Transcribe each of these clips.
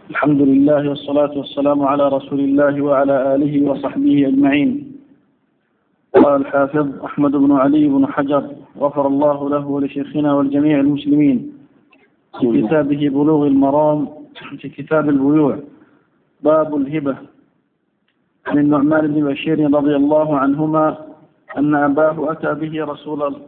الحمد لله والصلاة والسلام على رسول الله وعلى آله وصحبه أجمعين. قال الحافظ أحمد بن علي بن حجر غفر الله له ولشيخنا والجميع المسلمين في كتابه بلوغ المرام في كتاب البيوع باب الهبة عن النعمان بن بشير رضي الله عنهما أن أباه أتى به رسول الله.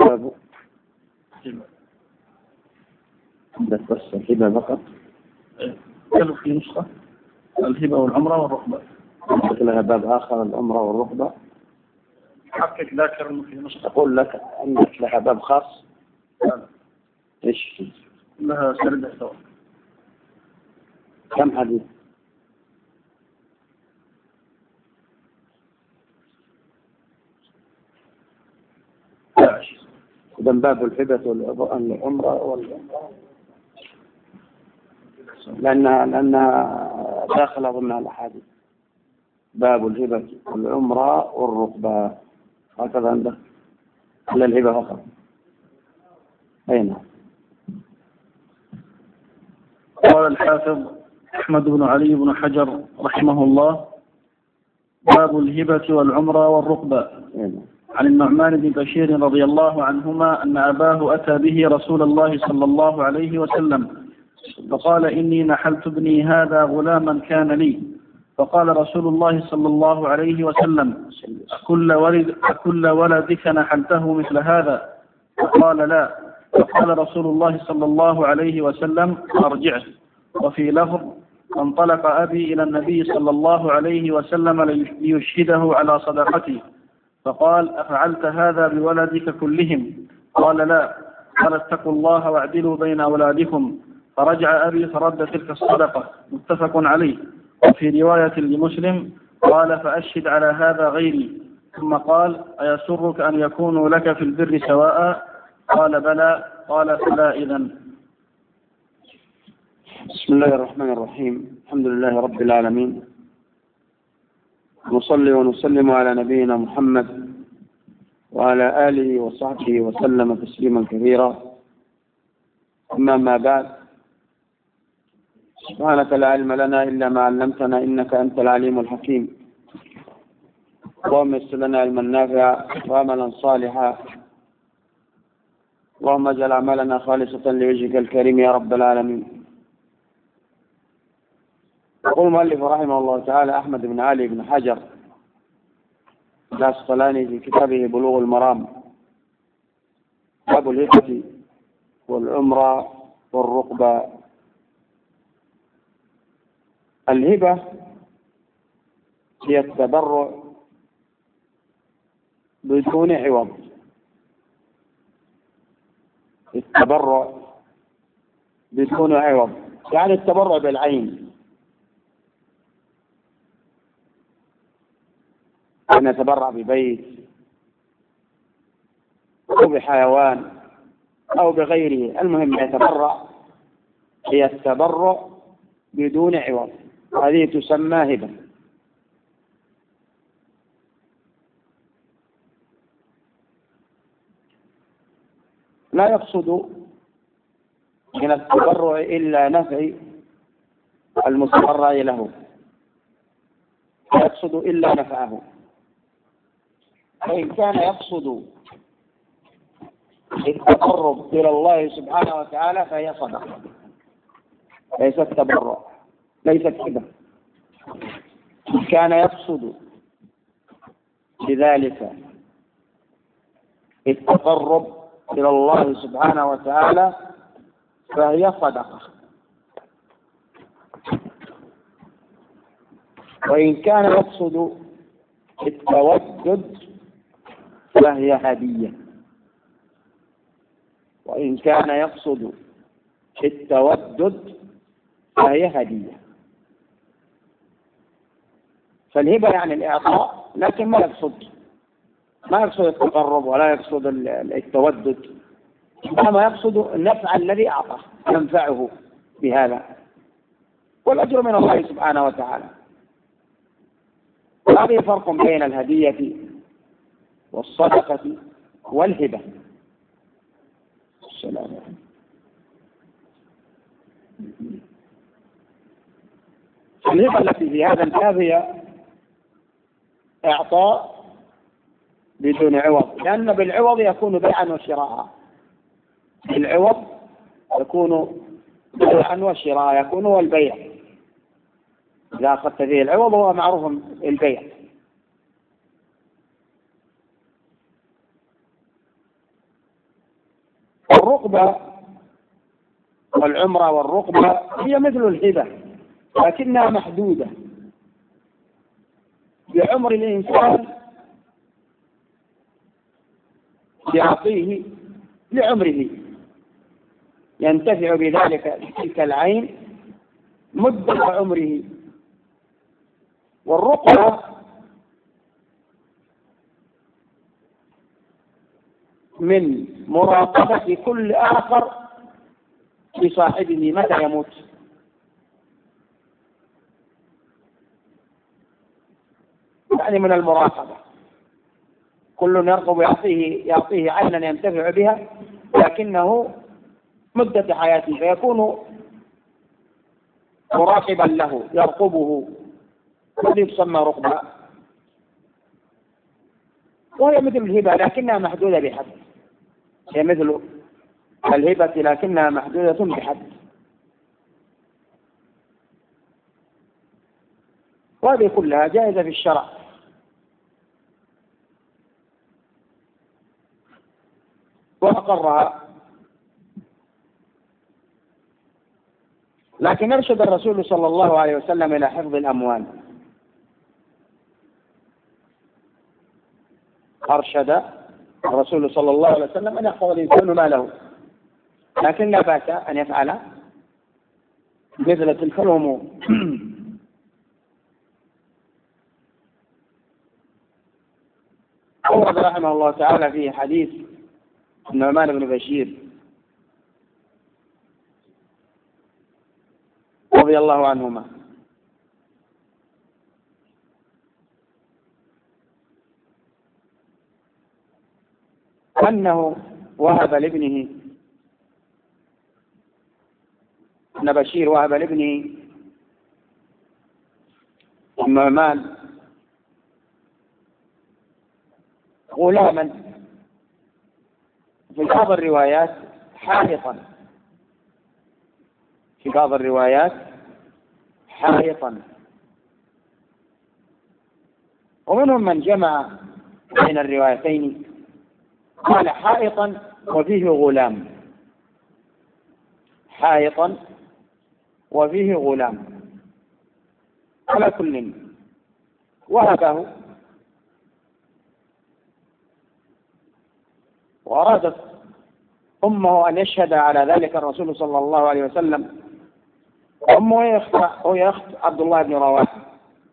بس الهبة فقط قالوا في نسخة الهبة والعمرة والركبة، لها باب آخر العمرة والركبة. حقق ذاكر أنه في نسخة أقول لك أنك لها باب خاص. إيش لها سردة سواء. كم حديث؟ إذا باب الهبة والعمرة لأنها داخلة ضمن الأحاديث. باب الهبة والعمرة والركبة هكذا عنده، إلا الهبة فقط. أين؟ قال الحافظ أحمد بن علي بن حجر رحمه الله باب الهبة والعمرة والركبة. عن النعمان بن بشير رضي الله عنهما أن أباه أتى به رسول الله صلى الله عليه وسلم فقال إني نحلت ابني هذا غلاما كان لي، فقال رسول الله صلى الله عليه وسلم أكل ولدك نحلته مثل هذا؟ فقال لا. فقال رسول الله صلى الله عليه وسلم أرجعه. وفي لفظ انطلق أبي إلى النبي صلى الله عليه وسلم ليشهده على صدقته، فقال أفعلت هذا بولدك كلهم؟ قال لا. قال اتقوا الله واعدلوا بين أولادكم. فرجع أبي فرد تلك الصدقة، متفق عليه. وفي رواية لمسلم قال فأشهد على هذا غيري، ثم قال أيسرك أن يكونوا لك في البر سواء؟ قال بلى. قال فلا إذن. بسم الله الرحمن الرحيم. الحمد لله رب العالمين، نصلي ونسلم على نبينا محمد وعلى آله وصحبه وسلم تسليما كثيرا. أما ما بعد، سبحانك لا علم لنا إلا ما علمتنا إنك أنت العليم الحكيم. اللهم يسر لنا علما نافعا وعملا صالحا، اللهم اجعل أعمالنا خالصة لوجهك الكريم يا رب العالمين. يقول المؤلف رحمه الله تعالى أحمد بن علي بن حجر العسقلاني في كتابه بلوغ المرام باب الهبة والعمرة والركبة. الهبة هي التبرع بدون عوض. التبرع بدون عوض يعني التبرع بالعين، أن يتبرع ببيت أو بحيوان أو بغيره، المهم يتبرع. هي التبرع بدون عوض، هذه تسمى هبة. لا يقصد من التبرع إلا نفع المتبرع له، لا يقصد إلا نفعه. فإن كان يقصد التقرب إلى الله سبحانه وتعالى فهي صدقة، ليست تبرع، ليست هبة. إن كان يقصد بذلك التقرب إلى الله سبحانه وتعالى فهي صدقة. وإن كان يقصد التودد فهي هدية. وإن كان يقصد التودد فهي هدية. فالهبة يعني الإعطاء، لكن ما يقصد التقرب ولا يقصد التودد، إنما يقصد النفع الذي أعطاه، ينفعه بهذا، والأجر من الله سبحانه وتعالى. هذه فرق بين الهدية والصدقة والهبة. السلام عليكم. الهبة التي في هذا الباب هي إعطاء بدون عوض، لأن بالعوض يكون بيعا وشراء، بالعوض يكون بيعا وشراء، يكون هو البيع. إذا أخذت فيه العوض هو معروف البيع. الرقبة والعمرة والرقبة هي مثل الهبة لكنها محدودة. بعمر الإنسان يعطيه لعمره، ينتفع بذلك تلك العين مدة عمره. والرقبة من مراقبة كل آخر لصاحبه متى يموت، يعني من المراقبة. كل يرقب يعطيه عينا ينتفع بها لكنه مدة حياته، فيكون مراقبا له يرقبه، الذي تسمى رقبة. وهي مثل الهبة لكنها محدودة بحد، هي مثل الهبة لكنها محدودة بحد. وهذه كلها جائزة في الشرع. وأقرها، لكن أرشد الرسول صلى الله عليه وسلم إلى حفظ الأموال. أرشد الرسول صلى الله عليه وسلم أن يحفظ الإنسان ماله، لكن لا بأس أن يفعل مثل تلك الأمور. أورد رحمه الله تعالى في حديث النعمان بن بشير رضي الله عنهما أنه وهب لابنه، أن بشير وهب لابنه النعمان غلاما في بعض الروايات حائطا، في بعض الروايات حائطا، ومنهم من جمع بين الروايتين قال حائطا وفيه غلام، حائطا وفيه غلام. على كل وهبه، وأرادت أمه أن يشهد على ذلك الرسول صلى الله عليه وسلم. أمه هي أخت عبد الله بن رواحة،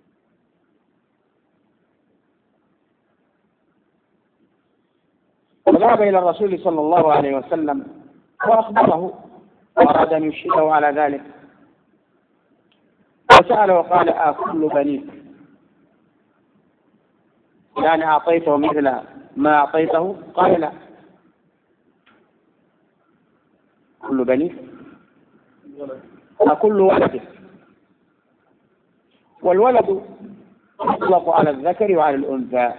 وذهب إلى الرسول صلى الله عليه وسلم وأخبره وأراد أن يشهده على ذلك، وسأله وقال أكل بنيك، يعني أعطيته مثل ما أعطيته؟ قال لا. كل بنيك أكل ولدك، والولد يطلق على الذكر وعلى الأنثى.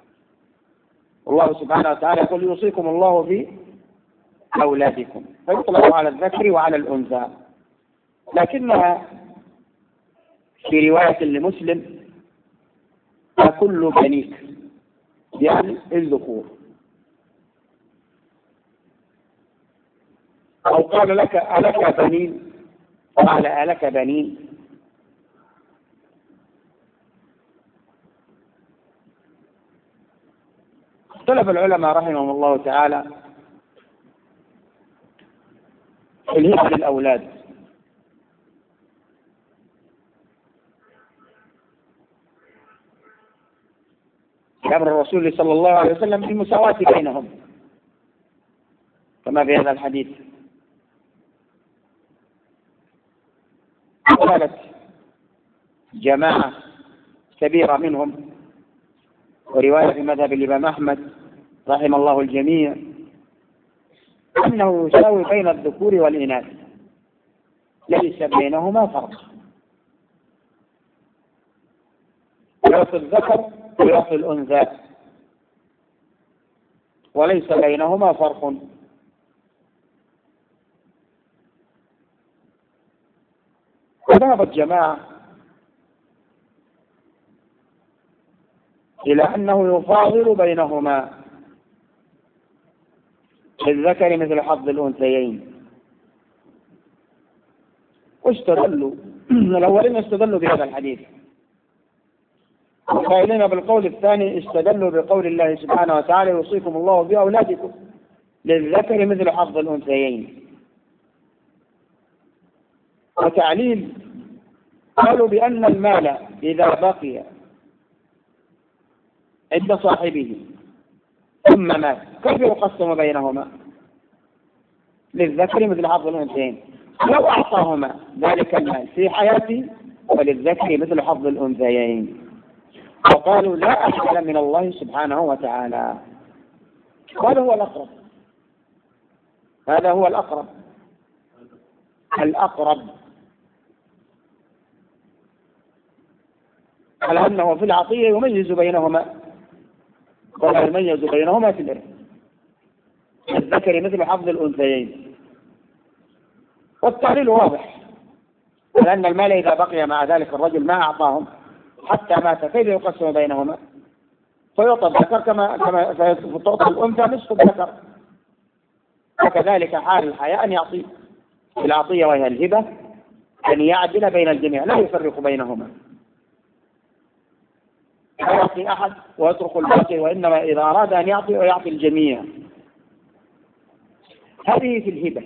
والله سبحانه وتعالى يقول يوصيكم الله في أولادكم، فيطلق على الذكر وعلى الأنثى، لكنها في رواية لمسلم أكل بنيك، يعني الذكور. أو قال لك ألك بنين، قال ألك بنين. اختلف العلماء رحمهم الله تعالى في الهبة للأولاد. أمر الرسول صلى الله عليه وسلم بالمساواة بينهم كما في هذا الحديث. قالت جماعة كبيرة منهم، ورواية في مذهب الإمام أحمد رحم الله الجميع، أنه يساوي بين الذكور والإناث، ليس بينهما فرق. يعطي الذكر ويعطي الأنثى، وليس بينهما فرق. وذهب الجماعة إلى أنه يفاضل بينهما، للذكر مثل حظ الأنثيين. واستدلوا الأولين استدلوا بهذا الحديث، وقائلين بالقول الثاني استدلوا بقول الله سبحانه وتعالى يوصيكم الله بأولادكم للذكر مثل حظ الأنثيين. وتعليل قالوا بأن المال إذا بقي عند صاحبه ثم مات كيف يقسم بينهما؟ للذكر مثل حظ الأنثيين. لو أعطاهما ذلك المال في حياته وللذكر مثل حظ الأنثيين. وقالوا لا أحد من الله سبحانه وتعالى. هذا هو الأقرب، هذا هو الأقرب على أنه في العطية يميز بينهما، ولا يميز بينهما في الإرث، الذكر مثل حظ الأنثيين. والتعليل واضح، لأن المال إذا بقي مع ذلك الرجل ما أعطاهم حتى مات كيف يقسم بينهما؟ فيعطى الذكر كما تعطى الأنثى نصف الذكر. وكذلك حال الحياة أن يعطي العطية وهي الهبة أن يعدل بين الجميع لا يفرق بينهما، لا يعطي أحد ويترك الباقي، وإنما إذا أراد أن يعطي ويعطي الجميع. هذه في الهبة.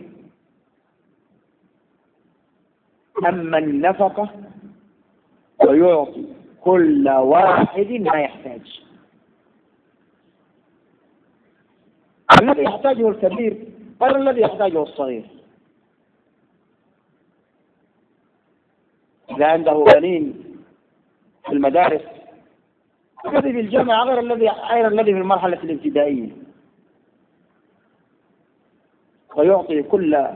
أما النفقة ويعطي كل واحد ما يحتاج. الذي يحتاجه الكبير غير الذي يحتاجه الصغير. إذا عنده بنين في المدارس الذي في الجامعة غير الذي في المرحلة الابتدائية، ويعطي كل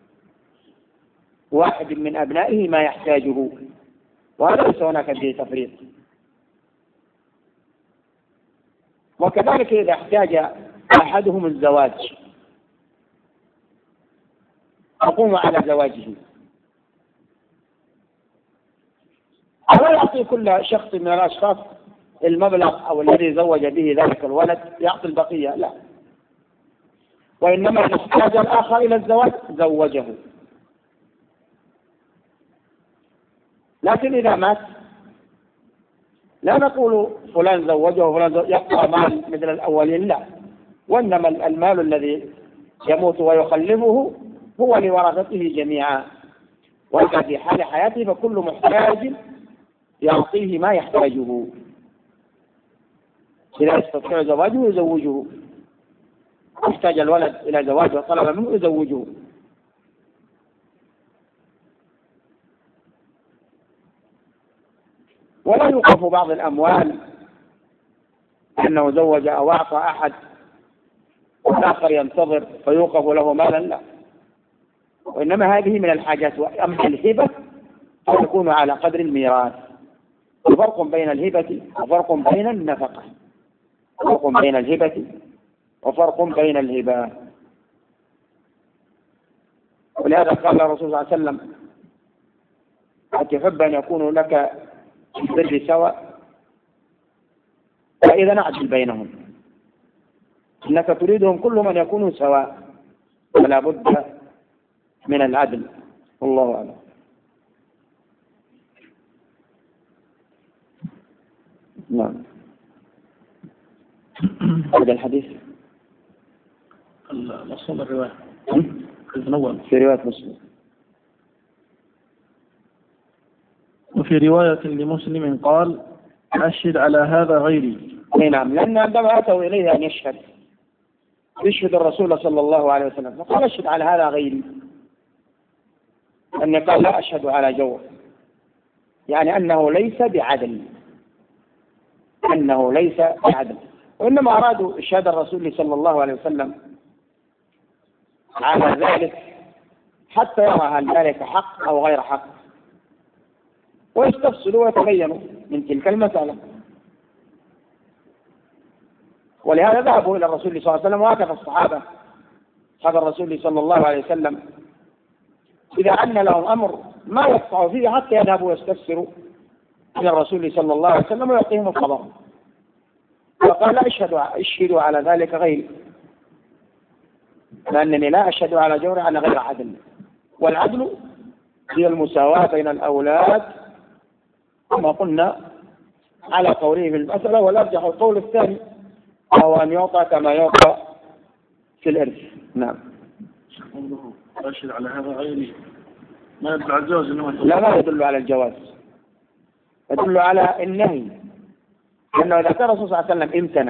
واحد من أبنائه ما يحتاجه، وهذا ليس هناك فيه تفريط. وكذلك إذا احتاج أحدهم الزواج يقوم على زواجه، ولا يعطي كل شخص من الأشخاص المبلغ أو الذي زوج به ذلك الولد يعطي البقية، لا، وإنما إذا احتاج الآخر إلى الزواج زوجه. لكن إذا مات لا نقول فلان زوجه وفلان يبقى مال مثل الأولين، لا، وإنما المال الذي يموت ويخلفه هو لورثته جميعا، وإذا في حال حياته فكل محتاج يعطيه ما يحتاجه. إذا يستطيع زواجه يزوجه، يحتاج الولد إلى زواج وطلب منه يزوجه. ولا يوقف بعض الأموال أنه زوج أو أعطى أحد والآخر ينتظر فيوقف له مالا، لا، وإنما هذه من الحاجات. أما الهبة فتكون على قدر الميراث. فرق بين الهبة وفرق بين النفقة، فرق بين الهبة وفرق بين الهبة. ولهذا قال الرسول صلى الله عليه وسلم أتحب أن يكون لك البر سواء فإذا نعدل بينهم، إنك تريدهم كل من يكونوا سواء، فلا بد من العدل. والله أعلم. نعم. هذا الحديث الأصل الرواية في رواية مسلم. وفي رواية لمسلم قال أشهد على هذا غيري. نعم، لأن عندما أتوا إليه أن يشهد الرسول صلى الله عليه وسلم فقال أشهد على هذا غيري، أن قال لا أشهد على جور، يعني أنه ليس بعدل، أنه ليس بعدل. وإنما أرادوا إشهاد الرسول صلى الله عليه وسلم على ذلك حتى يرى هل ذلك حق أو غير حق، ويستفصلوا ويتبينوا من تلك المسألة. ولهذا ذهبوا إلى الرسول صلى الله عليه وسلم، وهكذا الصحابة أصحاب الرسول صلى الله عليه وسلم إذا أن لهم أمر ما يقطعوا فيه حتى يذهبوا ويستفسروا إلى الرسول صلى الله عليه وسلم ويعطيهم الخبر. فقال اشهدوا على ذلك غيري، لأنني لا أشهد على جور على غير عدل. والعدل هي المساواة بين الأولاد كما قلنا على قوله في المسألة، والأرجح القول الثاني وهو أن يعطى كما يعطى في الإرث. نعم. أشهد على هذا غيري ما يدل على الجواز؟ لا، ما يدل على الجواز، يدل على النهي، لأنه إذا كان الرسول صلى الله عليه وسلم امتنع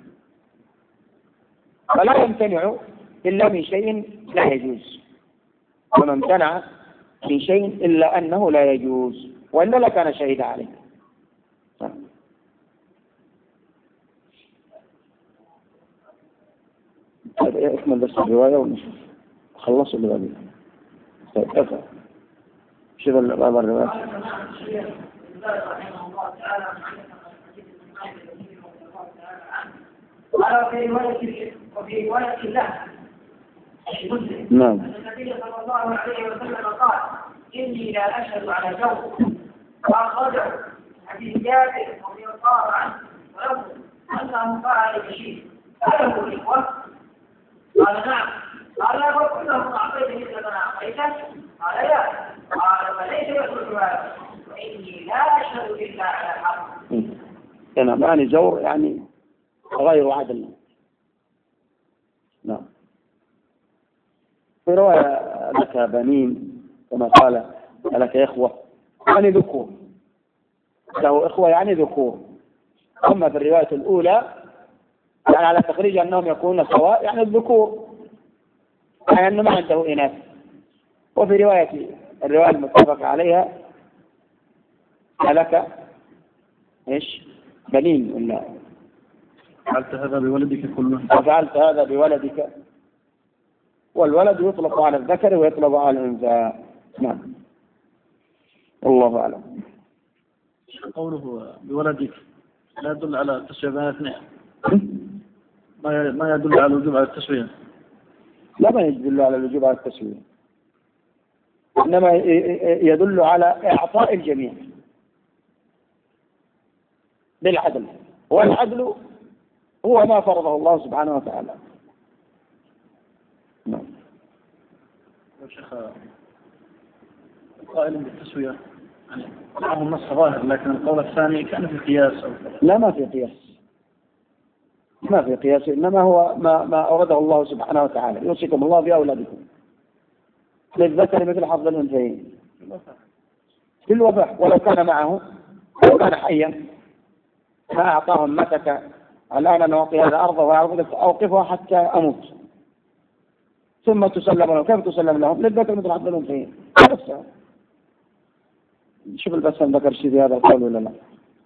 فلا يمتنع إلا من شيء لا يجوز، وما امتنع من شيء إلا أنه لا يجوز، وإلا لكان شهيد عليه. اكمل بس الرواية ونشوف خلصوا اللي بعدين. طيب افهم شوف بعض الروايات. وفي رواية الله نعم. النبي صلى الله عليه وسلم قال: إني لا أشهد على جور، وأخرجه حديث جابر رضي الله عنه وله أنه فعل بشيء. أله إخوة؟ قال: نعم. قال: وكلهم أعطيت مثل ما أعطيته؟ قال: لا. قال: فليس يخرج هذا، وإني لا أشهد إلا على الحق. هنا معنى جور يعني غير عدل. نعم. في رواية لك بنين كما قال لك إخوة يعني ذكور، له إخوة يعني ذكور. أما في الرواية الأولى يعني على تخريج أنهم يكونون سواء يعني الذكور، يعني أنه ما عنده إناث. وفي الرواية المتفق عليها لك إيش بنين ولا فعلت هذا بولدك كله، وفعلت هذا بولدك، والولد يطلق على الذكر ويطلق على الأنثى. نعم. والله أعلم. قوله بولدك لا يدل على التسوية بين الاثنين، ما يدل على الوجوب على التسوية. لا، ما يدل على الوجوب على التسوية، إنما يدل على إعطاء الجميع بالعدل، والعدل هو ما فرضه الله سبحانه وتعالى. نعم. يا شيخ قائل بالتسوية يعني معهم نص ظاهر، لكن القول الثاني كان في قياس أو لا، ما في قياس، ما في قياس، إنما هو ما أورده الله سبحانه وتعالى: يوصيكم الله بأولادكم للذكر مثل حظ الأنثيين في الوفاة، ولو كان معه ولو كان حيا ما أعطاهم متك الآن أنا أعطي هذا أرضه وأعرض أوقفها حتى أموت ثم تسلم لهم. كيف تسلم لهم؟ للذكر مثل حظ الأنثيين. شوف البسام ذكر شيء في هذا القول ولا لا؟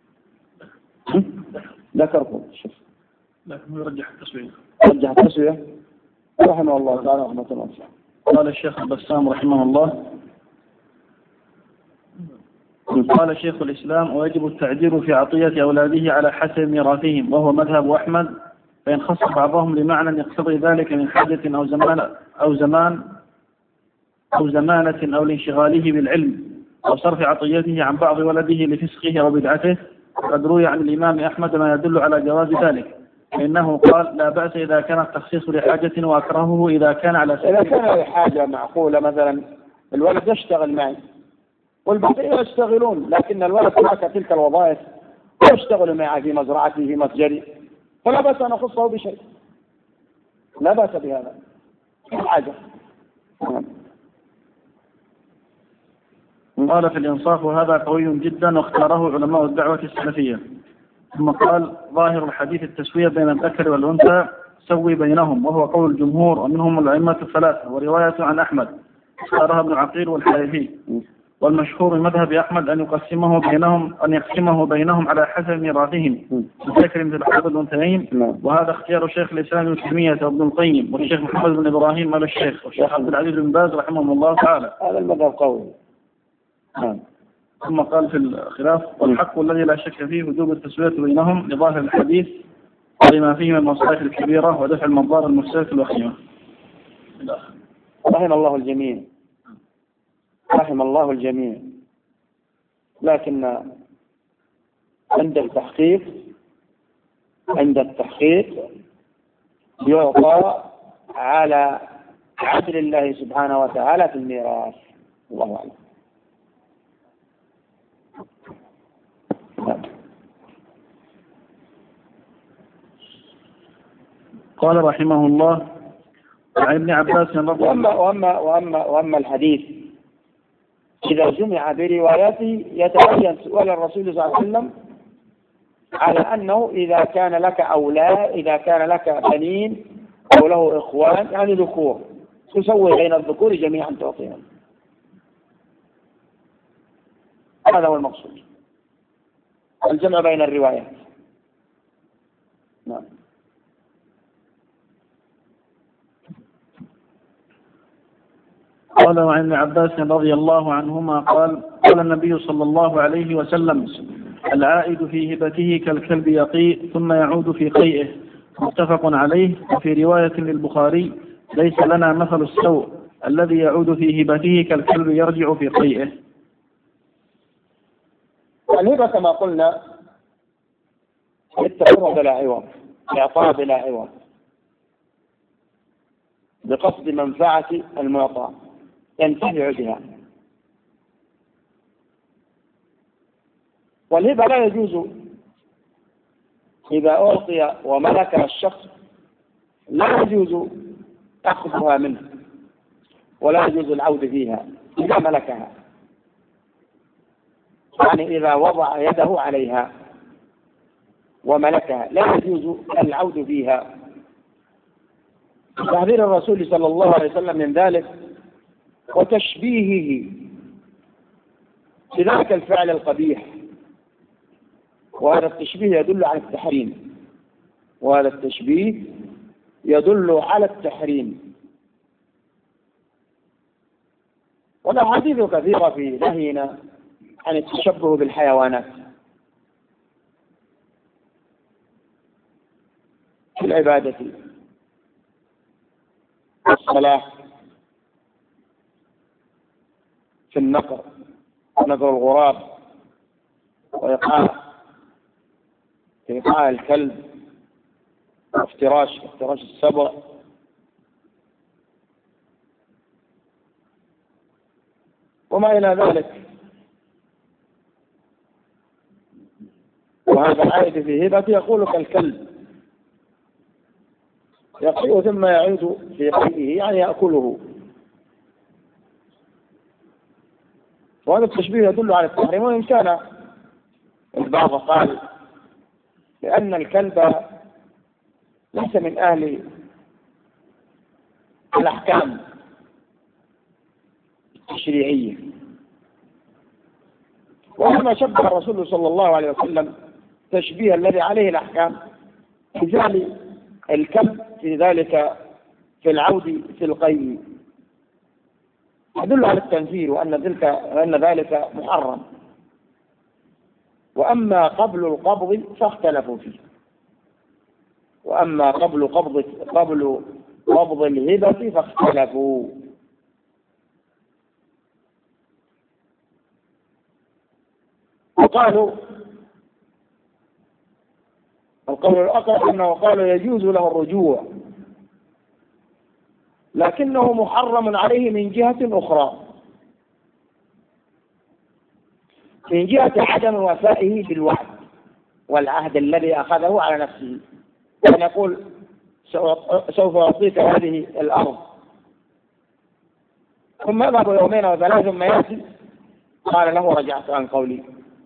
ذكركم شوف، لكن يرجح التسوية. رجح التسوية رحمه الله تعالى رحمة الله. قال الشيخ البسام رحمه الله: قال شيخ الإسلام: ويجب التعديل في عطية أولاده على حسب ميراثهم، وهو مذهب أحمد، فإن خص بعضهم لمعنى يقتضي ذلك من حاجة أو زمانة أو لانشغاله بالعلم أو صرف عطيته عن بعض ولده لفسقه أو بدعته، قد روي عن الإمام أحمد ما يدل على جواز ذلك، فإنه قال: لا بأس إذا كان التخصيص لحاجة، وأكرهه إذا كان على سبيل إذا كان لحاجة معقولة، مثلا الولد يشتغل معي والبقية يشتغلون، لكن الولد ترك تلك الوظائف ويشتغل معي في مزرعته في متجري، فلا بأس أن أخصه بشيء، لا بأس بهذا حاجة. قال في الإنصاف: وهذا قوي جدا واختاره علماء الدعوة السلفية. ثم قال: ظاهر الحديث التسوية بين الذكر والأنثى، سوي بينهم، وهو قول الجمهور ومنهم الأئمة الثلاثة، ورواية عن أحمد اختارها ابن عقيل والحارثي. والمشهور من مذهب أحمد أن يقسمه بينهم على حسب ميراثهم، الذكر مثل حظ الأنثيين، وهذا اختيار شيخ الإسلام ابن تيمية وابن القيم والشيخ محمد بن إبراهيم آل الشيخ والشيخ عبد العزيز بن باز رحمه الله تعالى. هذا المذهب قوي. ثم قال في الخلاف: والحق الذي لا شك فيه وجوب التسوية بينهم لظاهر الحديث ولما فيه من المصالح الكبيرة ودفع المضار المفسدة الوخيمة. رحم الله الجميع، رحم الله الجميع. لكن عند التحقيق يعطى على عدل الله سبحانه وتعالى في الميراث. الله أعلم. قال رحمه الله عن ابن عباس رضي الله وأما الحديث إذا جمع برواياته يتبين سؤال الرسول صلى الله عليه وسلم على أنه إذا كان لك أولاد، إذا كان لك بنين أو له إخوان يعني ذكور، تسوي بين الذكور جميعا تعطيهم. هذا هو المقصود، الجمع بين الروايات. نعم. قال عن ابن عباس رضي الله عنهما قال قال النبي صلى الله عليه وسلم: العائد في هبته كالكلب يقيء ثم يعود في قيئه، متفق عليه. وفي رواية للبخاري: ليس لنا مثل السوء الذي يعود في هبته كالكلب يرجع في قيئه. الهبة كما قلنا التفرع بلا عوض، إعطاء بلا عوض بقصد منفعة المعطى ينتفع بها. والهبة لا يجوز إذا أعطي وملكها الشخص، لا يجوز أخذها منه ولا يجوز العود فيها إذا ملكها، يعني إذا وضع يده عليها وملكها لا يجوز العود فيها. تحذير الرسول صلى الله عليه وسلم من ذلك وتشبيهه بذلك الفعل القبيح، وهذا التشبيه يدل على التحريم، وهذا التشبيه يدل على التحريم. والأحاديث كثيرة في نهينا عن التشبه بالحيوانات في العبادة والصلاة، في النقر الغراب، وإيقاع الكلب، وافتراش السبع، وما إلى ذلك. وهذا العائد في هبته يقول كالكلب يقيء ثم يعود في قيئه يعني يأكله. وهذا التشبيه يدل على التحريم، وإن كان البعض قال لأن الكلب ليس من أهل الأحكام التشريعية، وإنما شبه الرسول صلى الله عليه وسلم تشبيه الذي عليه الأحكام مثال الكلب في ذلك في العود في القيء، يدل على التنفير وأن ذلك محرم. وأما قبل القبض فاختلفوا فيه، وأما قبل قبض الهبة فاختلفوا. وقالوا القول الأقرب أنه قالوا يجوز له الرجوع، لكنه محرم عليه من جهة أخرى، من جهة عدم وفائه بالوعد والعهد الذي أخذه على نفسه، أن يقول سوف أعطيك هذه الأرض ثم يذهب يومين وثلاث ثم يأتي قال له رجعت عن قولي،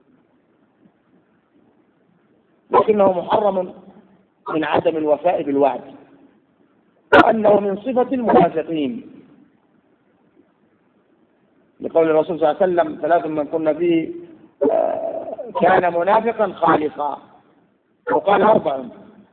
لكنه محرم من عدم الوفاء بالوعد، وأنه من صفة المنافقين، لقول الرسول صلى الله عليه وسلم ثلاث من كنا فيه كان منافقا خالصا، وقال 4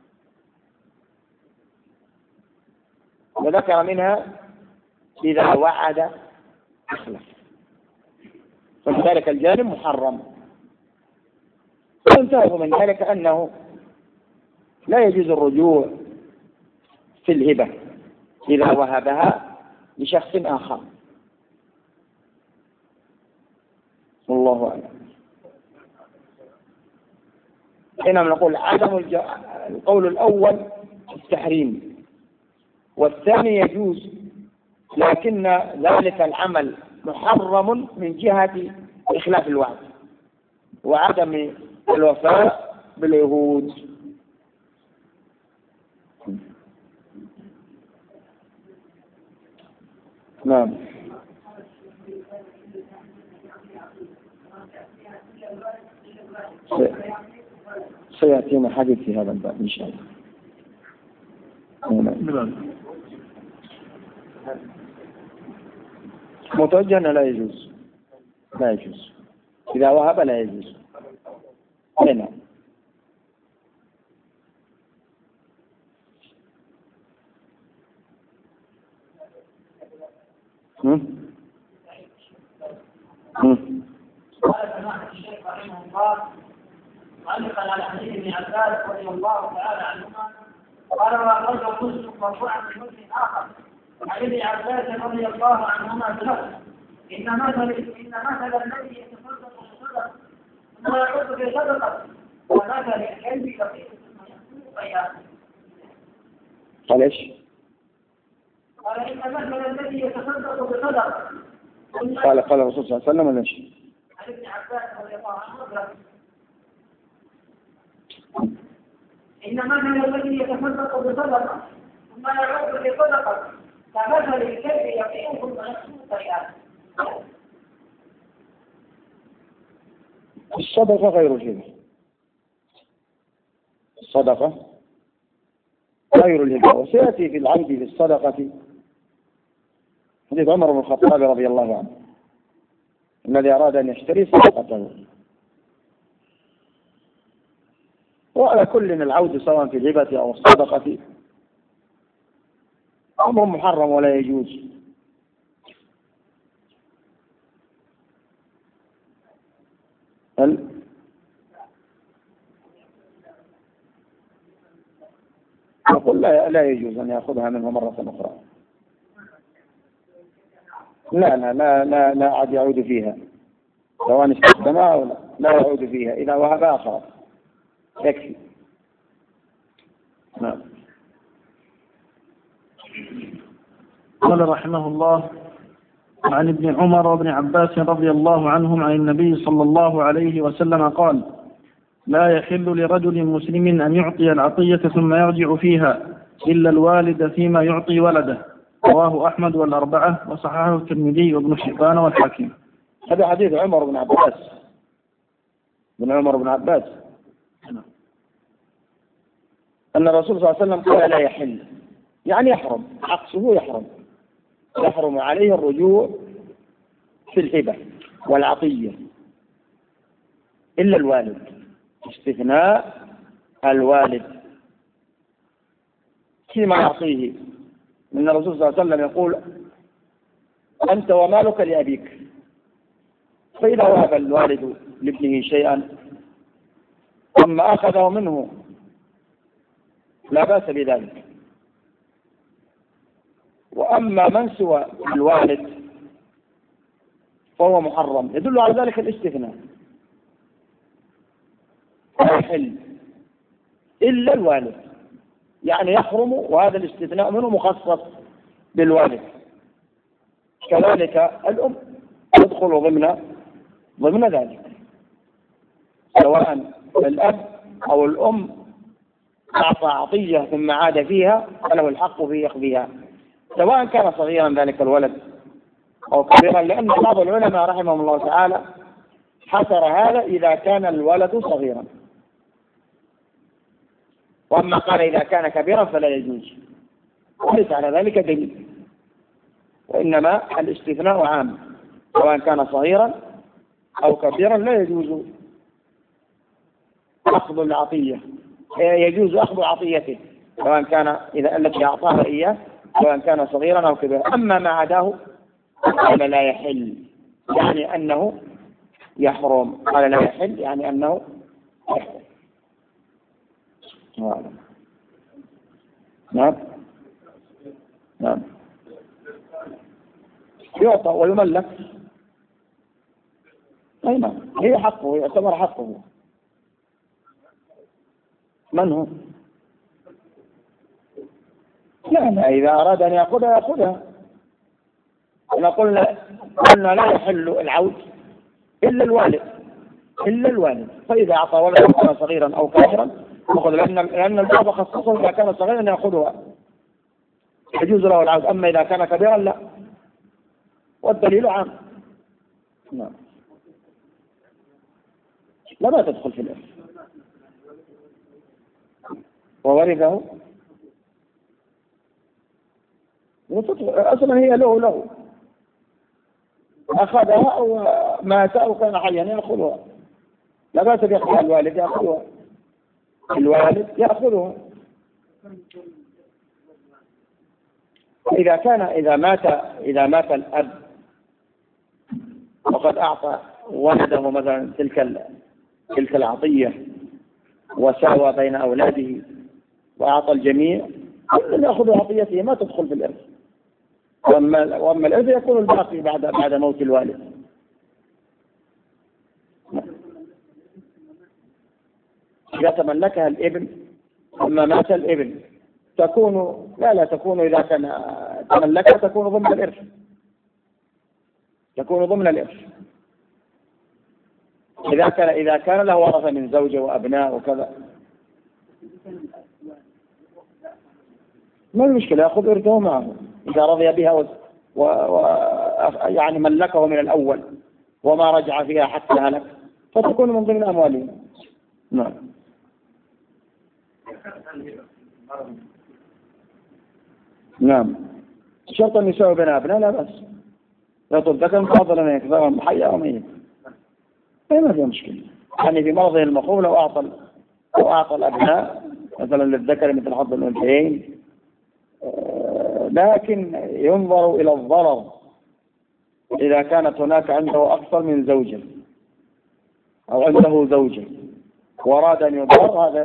وذكر منها إذا وعد أخلف، فلذلك الجانب محرم. وانتهوا من ذلك أنه لا يجوز الرجوع في الهبة إذا وهبها لشخص آخر. والله أعلم. حينما نقول القول الأول التحريم، والثاني يجوز، لكن ذلك العمل محرم من جهة إخلاف الوعد وعدم الوفاء بالعهود. نعم. سيأتينا حديث في هذا الباب إن شاء الله. متوجه لا يجوز، لا يجوز إذا وهب، لا يجوز. نعم. قال سماحة الشيخ رحمه الله معلقا على حديث ابن عباس رضي الله تعالى عنهما قال: وأخرجه مسلم مرفوعا من وجه آخر عن ابن عباس رضي الله عنهما بلفظ: إن مثل الذي يتصدق بصدقة ثم يعود في صدقة ومثل الكلب يقيم ثم يأكل بيانا. قال ايش؟ قال: إن مثل الذي يتصدق بصدقة. قال الرسول صلى الله عليه وسلم ولا شيء؟ عن ابن عباس رضي الله عنه: إن مثل الذي يتصدق بصدقة ثم يعود بصدقة كمثل الكلب يقيم ثم يأكل بيانا. الصدقة غير الهبة. الصدقة غير الهبة. وسيأتي في العود بالصدقة حديث عمر بن الخطاب رضي الله عنه الذي أراد أن يشتري صدقته. وعلى كل العود سواء في الهبة أو الصدقة أمر محرم ولا يجوز. نقول لا يجوز أن يأخذها منه مرة أخرى. لا عاد يعود فيها، سواء استخدمها أو لا يعود فيها. إذا وهبها خلاص يكفي. نعم. قال رحمه الله: عن ابن عمر وابن عباس رضي الله عنهم عن النبي صلى الله عليه وسلم قال: لا يحل لرجل مسلم أن يعطي العطية ثم يرجع فيها إلا الوالد فيما يعطي ولده. رواه أحمد والأربعة وصححه الترمذي وابن حبان والحاكم. هذا حديث عمر بن عباس أن الرسول صلى الله عليه وسلم قال: لا يحل، يعني يحرم، عكسه يحرم عليه الرجوع في الهبة والعطية إلا الوالد، استثناء الوالد فيما يعطيه. من الرسول صلى الله عليه وسلم يقول: أنت ومالك لأبيك. فإذا وهب الوالد لابنه شيئا ثم أخذه منه لا بأس بذلك. وأما من سوى الوالد فهو محرم. يدل على ذلك الاستثناء، لا يحل إلا الوالد، يعني يحرم، وهذا الاستثناء منه مخصص بالوالد. كذلك الأم تدخل ضمن ذلك، سواء الأب أو الأم أعطى عطية ثم عاد فيها فله الحق في أخذها، سواء كان صغيرا ذلك الولد أو كبيرا، لأن بعض العلماء رحمهم الله تعالى حصر هذا إذا كان الولد صغيرا، وأما قال إذا كان كبيرا فلا يجوز، وليس على ذلك دليل، وإنما الاستثناء عام، سواء كان صغيرا أو كبيرا لا يجوز أخذ العطية، يجوز أخذ عطيته سواء كان إذا التي أعطاها إياه سواء كان صغيرا أو كبيرا. أما ما عداه قال لا يحل، يعني أنه يحرم. قال لا يحل يعني أنه يحرم. نعم نعم يعطى ويملك. أي نعم، هي حقه، يعتبر حقه. من هو؟ لا، إذا أراد أن يأخذها يأخذها. قلنا لا يحل العود إلا الوالد. فإذا أعطى ولدا كان صغيرا أو كبيرا يأخذ، لأن الباب خصصه إذا كان صغيرا يأخذها، يجوز له العود. أما إذا كان كبيرا لا، والدليل عام. نعم. لا تدخل في الإرث. وورثه أصلا هي له أخذها أو مات أو كان حيا يأخذها، لا بأس بأخذها. الوالد يأخذها. إذا مات الأب وقد أعطى ولده مثلا تلك العطية وساوى بين أولاده وأعطى الجميع، يأخذ عطيته، ما تدخل في الإرث. وأما الإرث يكون الباقي بعد موت الوالد. إذا تملكها الابن أما مات الابن لا تكون، إذا كان تملكها تكون ضمن الإرث. إذا كان له ورثة من زوجة وأبناء وكذا ما المشكلة، يأخذ إرثه معه إذا رضي بها يعني ملكه من الأول وما رجع فيها حتى هلك، فتكون من ضمن أمواله. نعم. نعم، شرط أن يساوي بين أبناء لا بأس. يطلب ذكر فاضلا يكفاهم حي أو ميت، ما فيها مشكلة. يعني في مرضه المخوف لو أعطى الأبناء مثلا للذكر مثل حظ الأنثيين، لكن ينظر إلى الضرر. إذا كانت هناك عنده أكثر من زوجة أو عنده زوجة وأراد أن يضر،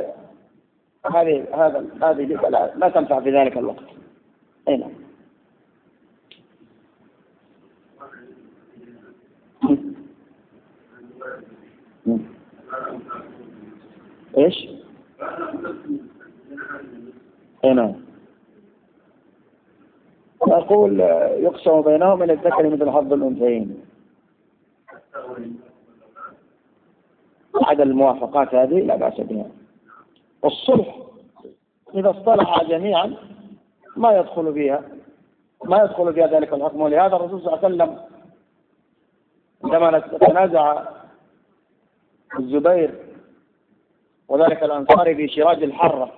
هذه لا تنفع في ذلك الوقت. أي نعم. إيش؟ أي نعم. أقول يقسم بينهم من الذكر مثل حظ الأنثيين. بعد الموافقات هذه لا بأس بها. الصلح إذا اصطلح جميعا ما يدخل فيها ذلك الحكم. ولهذا الرسول صلى الله عليه وسلم عندما تنازع الزبير وذلك الأنصاري في شراج الحرة،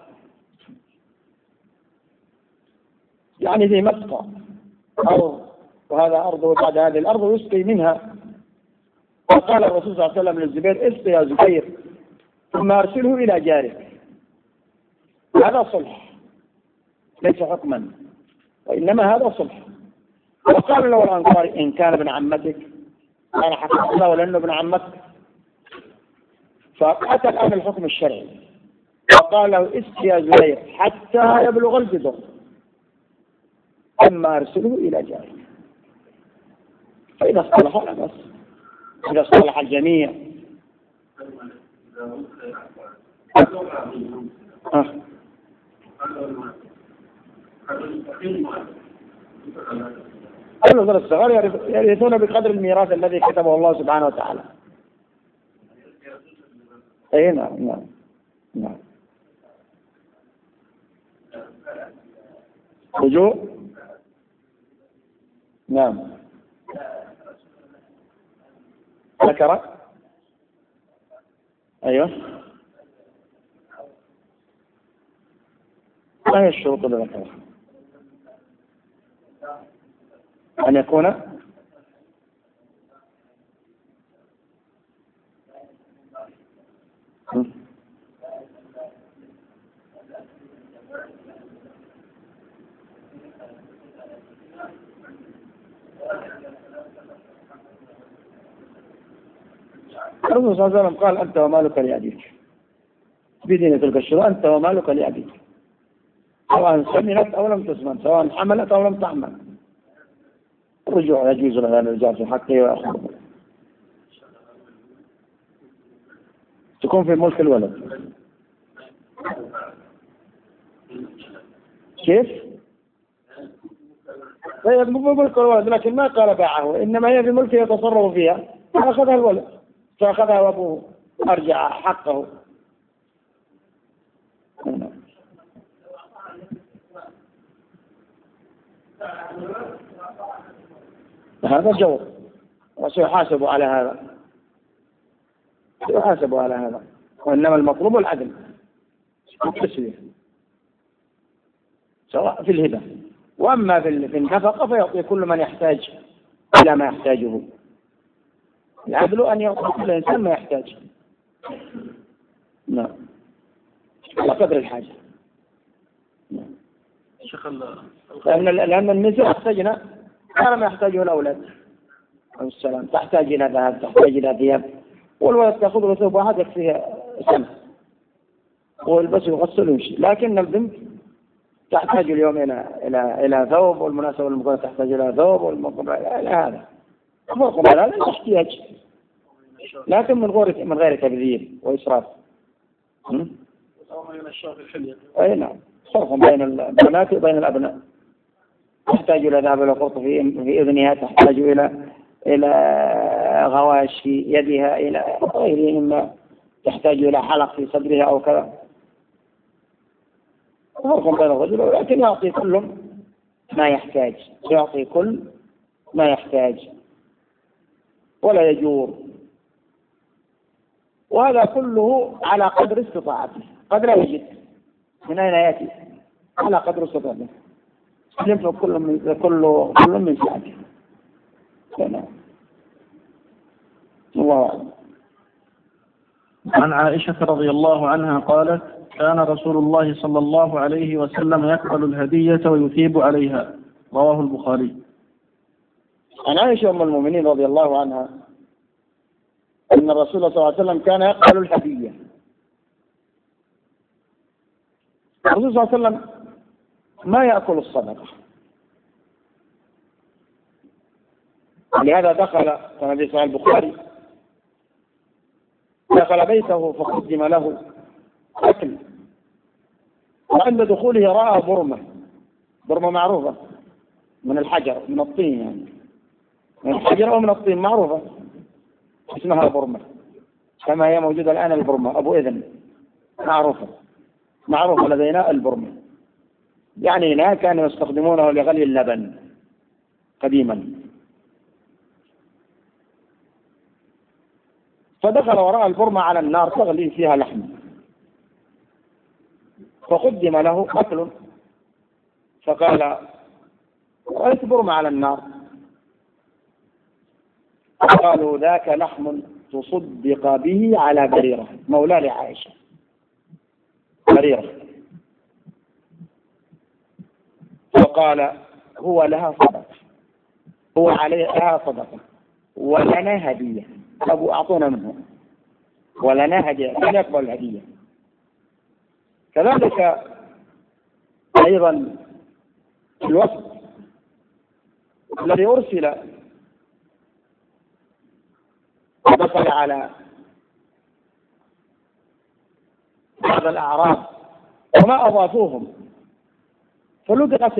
يعني في مسقى أرض وهذا أرضه بعد هذه الأرض يسقي منها، فقال الرسول صلى الله عليه وسلم للزبير: اسقي يا زبير ثم أرسله إلى جارك. هذا صلح ليس حكما، وإنما هذا صلح. وقال له الأنصاري: إن كان ابن عمتك أنا حكمت له لأنه ابن عمتك. فأتى الآن الحكم الشرعي وقال له: اسقي يا زبير حتى يبلغ الجدر ثم أرسله إلى جارك. فإذا اصطلح لا بأس، إذا اصطلح الجميع. الولد الصغار يرثون بقدر الميراث الذي كتبه الله سبحانه وتعالى. أي نعم. رجوع. نعم. ذكر. أيوه. ما هي الشروط اللي ذكرها؟ أن يكون الرسول صلى الله عليه وسلم قال: أنت ومالك لأبيك. بدين تلك الشروط: أنت ومالك لأبيك. سواء سمنت أو لم تسمن، سواء حملت أو لم تحمل، الرجوع يجوز لهذا الرجال في حقه ويأخذ، تكون في ملك الولد. كيف؟ طيب مو ملك الولد، لكن ما قال باعه، إنما هي في ملكه يتصرف فيها، فأخذها الولد، فأخذها وأبوه أرجع حقه. هذا جور، وسيحاسب على هذا، يحاسب على هذا، وإنما المطلوب العدل والتسوية سواء في الهبة. وأما في النفقة فيعطي كل من يحتاج إلى ما يحتاجه. العدل أن يعطي كل إنسان ما يحتاج، نعم، على قدر الحاجة. لأن النساء يحتاجنا على ما يحتاجه الأولاد عليه السلام، تحتاج إلى ذهب، تحتاج إلى ثياب، والولد تأخذ له ثوب واحد يكفيها سنة والبس يغسل ويمشي، لكن البنت تحتاج اليوم إلى ثوب، والمناسبة المقبلة تحتاج إلى ثوب، والمقبلة إلى هذا، المقبلة هذا احتياج، لكن من غير تبذير وإسراف. أي نعم، فرق بين البنات وبين الأبناء، تحتاج إلى ذهب إلى قرط في إذنها، تحتاج إلى غواش في يدها، إلى غيره مما تحتاج إلى حلق في صدرها أو كذا. فرق بين الرجل، ولكن يعطي كل ما يحتاج، يعطي كل ما يحتاج ولا يجور، وهذا كله على قدر استطاعته، قد لا يجد من أين يأتي، على قدر استطاعته ينفق كل من سعته. الله أعلم. عن عائشة رضي الله عنها قالت: كان رسول الله صلى الله عليه وسلم يقبل الهدية ويثيب عليها. رواه البخاري. عن عائشة أم المؤمنين رضي الله عنها أن الرسول صلى الله عليه وسلم كان يقبل الهدية. الرسول صلى الله عليه وسلم ما يأكل الصدقة، لهذا دخل كما في صحيح البخاري، دخل بيته فقدم له أكل، وعند دخوله رأى برمة معروفة من الحجر، من الطين، يعني من الحجر أو من الطين معروفة، اسمها برمة، كما هي موجودة الآن البرمة أبو إذن، معروفة لدينا البرمة، يعني هنا كانوا يستخدمونه لغلي اللبن قديما. فدخل وراء البرمة على النار تغلي فيها لحم، فقدم له أكل، فقال: رأيت برمة على النار. قالوا: ذاك لحم تصدق به على بريرة، مولى لعائشة، بريرة. فقال: هو لها صدقة، هو عليها صدقة، ولنا هدية، أبو أعطونا منه، ولنا هدية، لن يقبل الهدية. كذلك أيضا الوفد الذي أرسل دخل على بعض الأعراب وما أضافوهم، فلدغ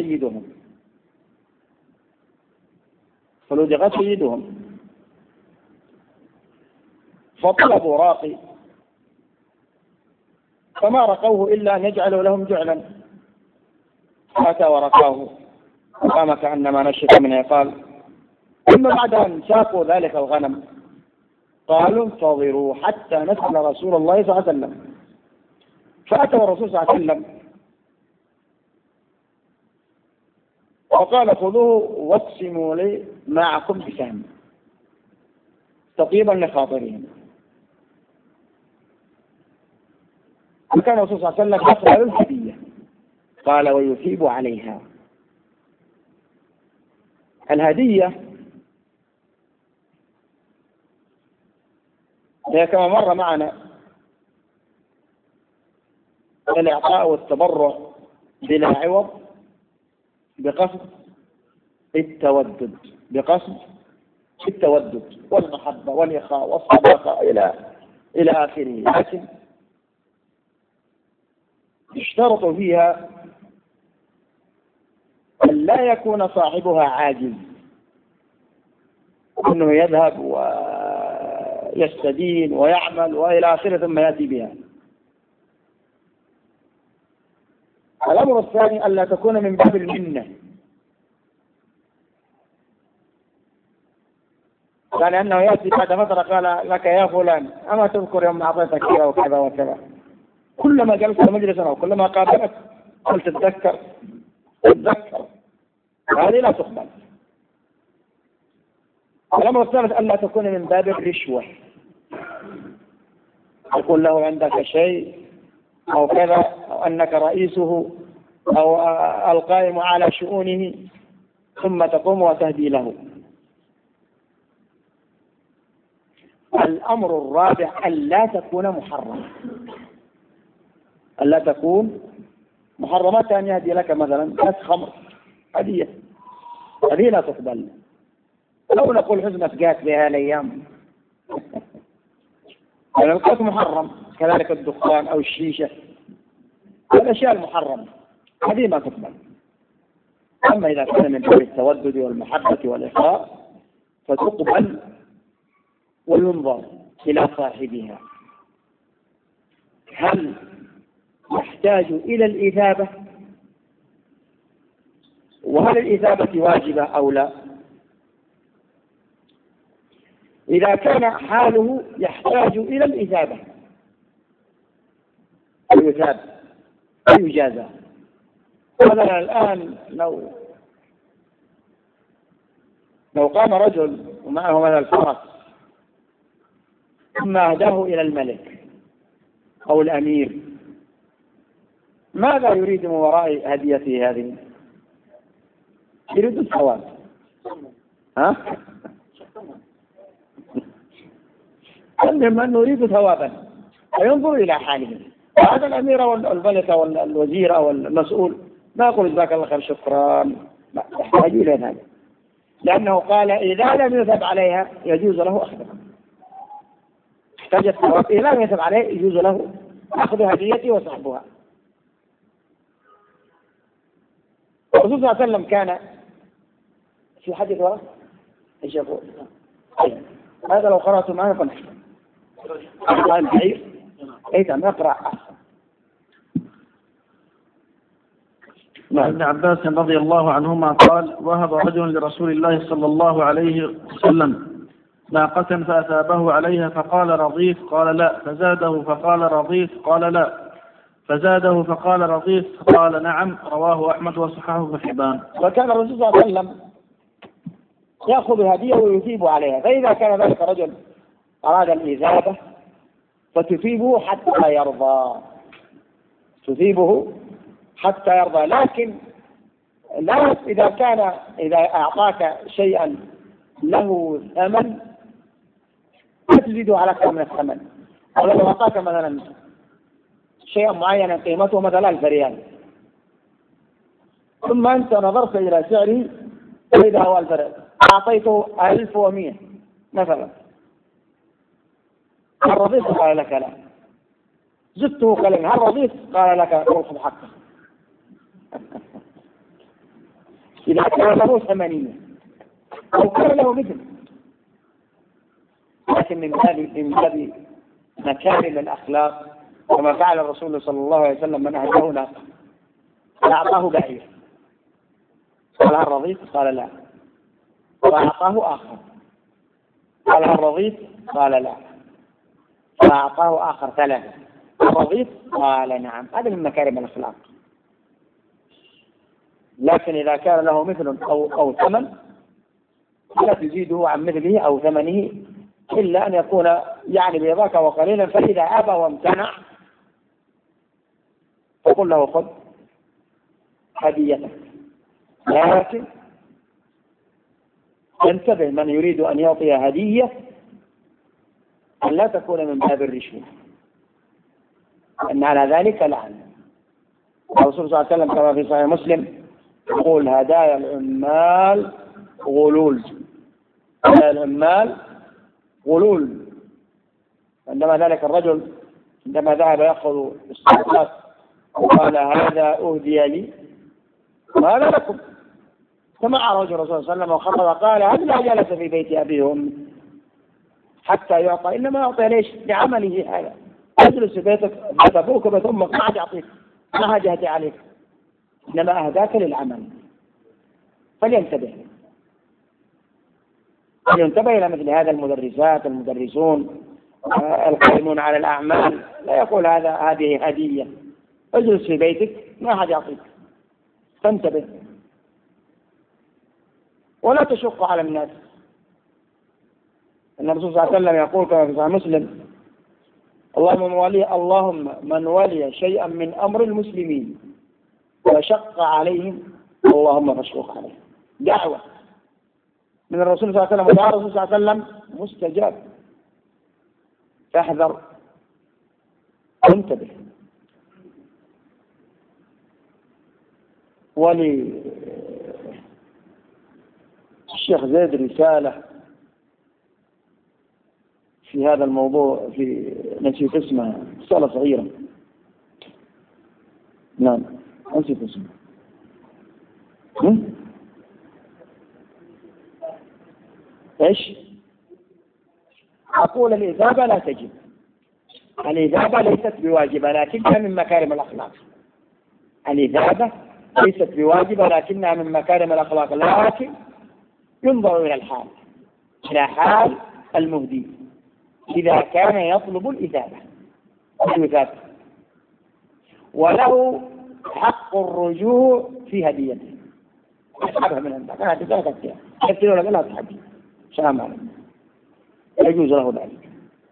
سيدهم، فطلبوا راقي، فما رقوه إلا أن يجعلوا لهم جعلا، فأتى ورقاه وقام كأنما نشط من عقال. ثم بعد أن ساقوا ذلك الغنم قالوا: انتظروا حتى نسأل رسول الله صلى الله عليه وسلم. فأتوا الرسول صلى الله عليه وسلم وقال: خذوه واقسموا لي معكم بسهم، تطيبا لخاطرهم. وكان الرسول صلى الله عليه وسلم يقبل الهدية، قال: ويثيب عليها. الهدية هي كما مر معنا الإعطاء والتبرع بلا عوض بقصد التودد، بقصد التودد والمحبة والإخاء والصداقة إلى آخره، لكن يشترط فيها أن لا يكون صاحبها عاجز، أنه يذهب ويستدين ويعمل وإلى آخره ثم يأتي بها. الأمر الثاني ألا تكون من باب المنة، قال أنه يأتي بعد فترة قال لك يا فلان أما تذكر يوم أعطيتك كذا وكذا وكذا، كلما جلست مجلسا أو كلما قابلت قلت تتذكر، هذه لا تقبل. الأمر الثالث ألا تكون من باب الرشوة، يقول له عندك شيء أو كذا، أو أنك رئيسه أو القائم على شؤونه ثم تقوم وتهدي له. الأمر الرابع ألا تكون محرمة، ألا تكون محرمات، أن يهدي لك مثلا كاس خمر هدية، هذه لا تقبل. لو نقول حزمة جات بها الأيام الكاس محرم، كذلك الدخان أو الشيشة، الأشياء المحرمة هذه ما تقبل. أما إذا كان من باب التودد والمحبة والإخاء فتقبل وينظر إلى صاحبها هل يحتاج إلى الإثابة، وهل الإثابة واجبة أو لا. إذا كان حاله يحتاج إلى الإثابة يثاب ويجازى. مثلا الآن لو قام رجل ومعه مثلا الفرس ثم أهداه إلى الملك أو الأمير، ماذا يريد من وراء هديته هذه؟ يريد الثواب، المهم أنه يريد ثوابا فينظر إلى حاله. هذا الأمير أو الملك أو الوزير أو المسؤول ما يقول جزاك الله خير شكرا، لا يحتاج إلى ذلك، لأنه قال إذا لم يثب عليها يجوز له أخذها، احتاج الثواب، إذا لم يثب عليه يجوز له أخذ هديته وسحبها. الرسول صلى الله عليه وسلم كان في حديث ورا ايش يقول؟ هذا لو قرأت معنا فنحن الحديث اذا نقرأ احسن. ابن عباس رضي الله عنهما قال: وهب رجل لرسول الله صلى الله عليه وسلم ناقة فأثابه عليها فقال رضيت قال لا، فزاده فقال رضيت قال لا، فزاده فقال رضيت قال نعم. رواه أحمد وصححه ابن حبان. وكان الرسول صلى الله عليه وسلم يأخذ هدية ويثيب عليها، فإذا كان ذلك رجل أراد الإثابة فتثيبه حتى يرضى، تثيبه حتى يرضى. لكن لا إذا أعطاك شيئا له ثمن لا تزيده على أكثر من الثمن. أو لو أعطاك مثلا شيئا معينا قيمته مثلا 1000 ريال، ثم أنت نظرت إلى سعره فإذا هو 1000 ريال، أعطيته 1100 مثلا، هل رضيت؟ قال لك لا. زدته كلمة، هل رضيت؟ قال لك روح حقك. إذا كان له 800 أو كان له مثل، لكن من باب مكارم الأخلاق وما فعل الرسول صلى الله عليه وسلم من أهداه ناقة فأعطاه بعير، قال هل رضيت؟ قال لا، فأعطاه آخر، قال هل رضيت؟ قال لا، فأعطاه آخر 3، هل رضيت؟ قال نعم. هذا من مكارم الأخلاق. لكن إذا كان له مثل أو ثمن لا تزيده عن مثله أو ثمنه، إلا أن يكون يعني بيضاك وقليلا، فإذا أبى وامتنع فقل له خذ هديتك. لكن انتبه من يريد أن يعطي هدية أن لا تكون من باب الرشوة، أن على ذلك لعنة. الرسول صلى الله عليه وسلم كما في صحيح مسلم يقول هدايا العمال غلول، هدايا العمال غلول. عندما ذلك الرجل عندما ذهب يأخذ الصدقات وقال هذا أهدي لي وهذا لكم، سمع رجل الرسول صلى الله عليه وسلم وخطب قال هل لا جلس في بيت أبيه وأمه حتى يعطى، إنما يعطي ليش؟ لعمله هذا. اجلس في بيتك بيت أبوك وبيت أمك ما عاد يعطيك، ما عاد يهدي عليك، إنما أهداك للعمل. فلينتبه إلى مثل هذا المدرسات المدرسون القائمون على الأعمال، لا يقول هذه هدية. اجلس في بيتك ما حد يعطيك، فانتبه ولا تشق على الناس. أن الرسول صلى الله عليه وسلم يقول كما في صحيح مسلم اللهم من ولي شيئا من أمر المسلمين وشق عليهم اللهم فاشقق عليه. دعوة من الرسول صلى الله عليه وسلم، ودعاء الرسول صلى الله عليه وسلم مستجاب. فاحذر وانتبه. ولي الشيخ زيد رسالة في هذا الموضوع، في نسيت اسمها، رسالة صغيرة. نعم نسيت اسمها. ايش؟ أقول الإجابة لا تجب، الإجابة ليست بواجبة لكنها من مكارم الأخلاق. الإجابة ليست بواجبة لكنها من مكارم الأخلاق، لكن ينظر إلى الحال، إلى حال المهدي إذا كان يطلب الإجابة وله حق الرجوع في هديته. أسحبها من عندك، أنا أتذكرها أكثر ولا لا تحدي سلام عليكم، يجوز له ذلك.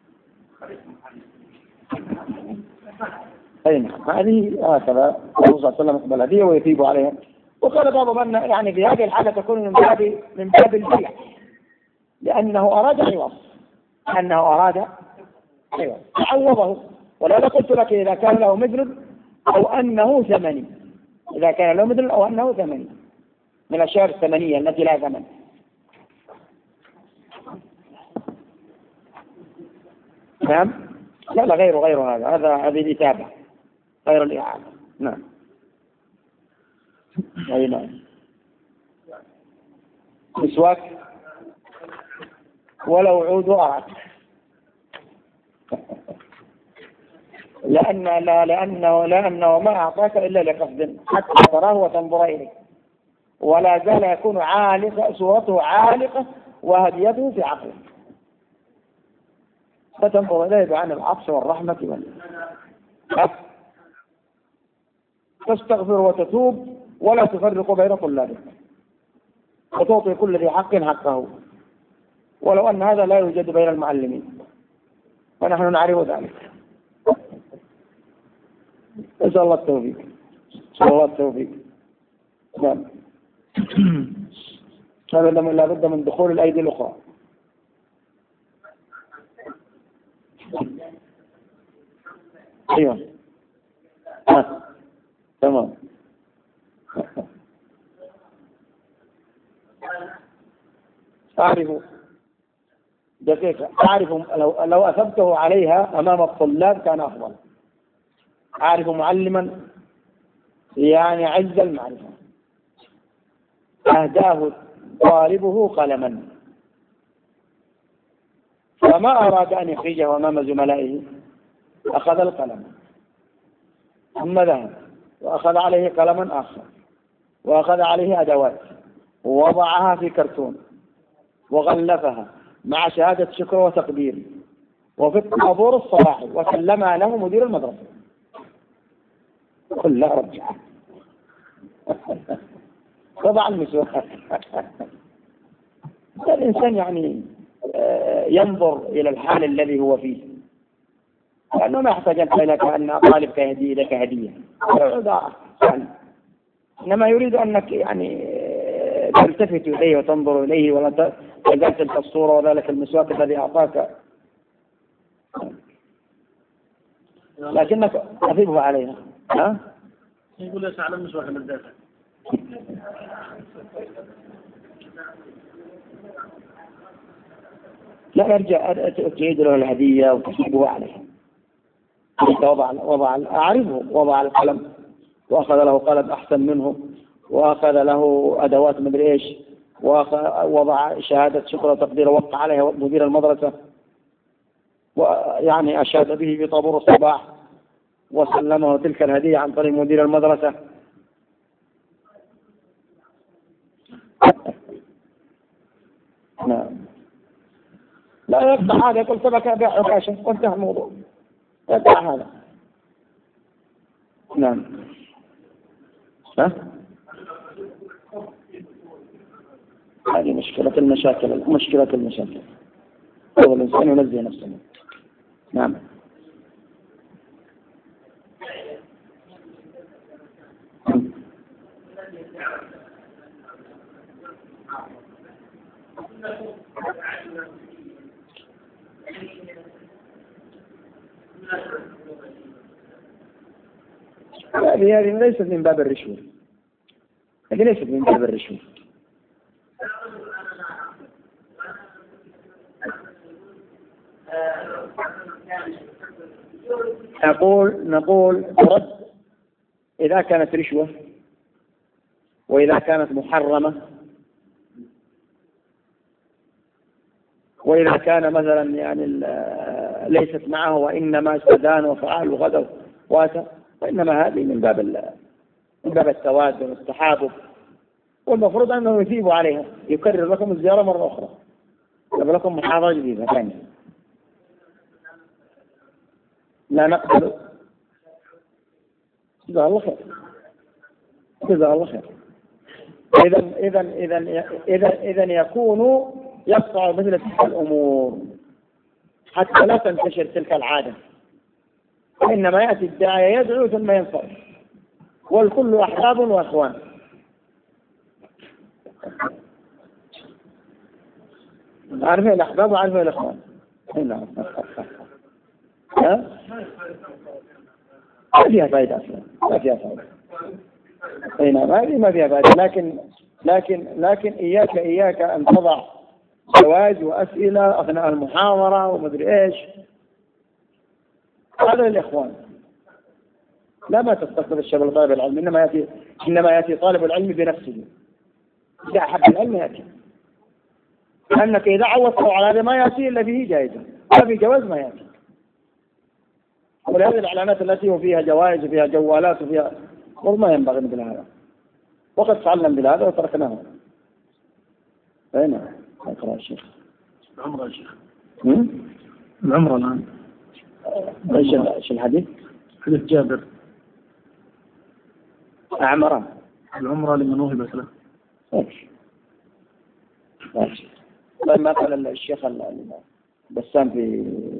أي نعم، هذه هكذا الرسول صلى الله عليه وسلم يقبل هدية ويثيب عليها. وقال بعض من يعني في هذه الحالة تكون من باب البيع، لأنه أراد عوض، عوضه. ولذا قلت لك إذا كان له مثل أو أنه ثمني، إذا كان له مثل أو أنه ثمني من الأشياء الثمنية التي لا ثمن. نعم، لا غير هذه الإتابة غير الإعادة. نعم. أي نعم. مسواك ولو عود أراد، لأنه ما أعطاك إلا لقصد حتى تراه وتنظر إليه، ولا زال يكون صورته عالقة وهديته في عقله، فتنظر إليه بعين العطف والرحمة تستغفر وتتوب ولا تفرق بين طلابك، وتعطي كل ذي حق حقه، ولو أن هذا لا يوجد بين المعلمين ونحن نعرف ذلك. نسأل الله التوفيق. نعم. هذا لا بد من دخول الأيدي الأخرى. أيوة. تمام. أعرف دقيقة، أعرف لو أثبته عليها أمام الطلاب كان أفضل. أعرف معلما يعني عز المعرفة أهداه طالبه قلما، فما أراد أن يخرجه أمام زملائه، أخذ القلم ثم ذهب وأخذ عليه قلما آخر وأخذ عليه أدوات ووضعها في كرتون وغلفها مع شهادة شكر وتقدير وفي الطابور الصباحي وسلمها له مدير المدرسة. قل لا رجع طبعا مسوحة. الإنسان يعني ينظر إلى الحال الذي هو فيه، لأنه ما يحتاج لك أن طالبك يهدي لك هدية، إنما يريد أنك يعني تلتفت إليه وتنظر إليه ولا تجعل تلك الصورة وذلك المسواك الذي أعطاك، لكنك تثيبه عليها. يقول ليس على النسوة كما الدافع. لا يرجع تعيد له الهدية وتحسبه عليها. وضع القلم وأخذ له قلم أحسن منه وأخذ له أدوات مدري إيش ووضع شهادة شكر وتقدير وقع عليها مدير المدرسة ويعني أشاد به في طابور الصباح وسلمه تلك الهدية عن طريق مدير المدرسة. نعم. لا يقطع هذا يقول سبك بيع عكاشة وانتهى الموضوع. يقطع هذا. نعم. هذه مشكلة المشاكل. هو الإنسان ينزه نفسه. نعم. هذه ليست من باب الرشوة. نقول ترد إذا كانت رشوة وإذا كانت محرمة وإذا كان مثلا يعني ليست معه وإنما استدان وفعل وغدر واتى وإنما هذه من باب التواد والتحابب والمفروض أنه يثيب عليها يكرر لكم الزيارة مرة أخرى يجب لكم محاضرة جديدة ثانية. لا نقبل. جزاه الله خير. إذا يكون يقطع مثل تلك الأمور حتى لا تنتشر تلك العادة. إنما يأتي الداعية يدعو ثم ينصرف والكل أحباب وأخوان. عارفين الأحباب وعارفين الأخوان. نعم. ما فيها فائدة أصلا. ما فيها فائدة. لكن إياك أن تضع جوائز وأسئلة أثناء المحاضرة ومدري إيش. هذا الإخوان لا ما تستقبل الشباب طالب العلم إنما يأتي طالب العلم بنفسه إذا أحب العلم يأتي لأنك إذا عوضته على هذا ما يأتي إلا به جائزة ما في جواز ما يأتي. ولهذه الإعلانات التي فيها جوائز وفيها جوالات وفيها ما ينبغي مثل هذا وقد فعلنا بهذا وتركناه. أين أقرأ الشيخ العمرة يا شيخ العمرة الآن ايش الحديث؟ حديث جابر أعمرة العمرة لمن وهبت له. ماشي. ما قال الشيخ بسام في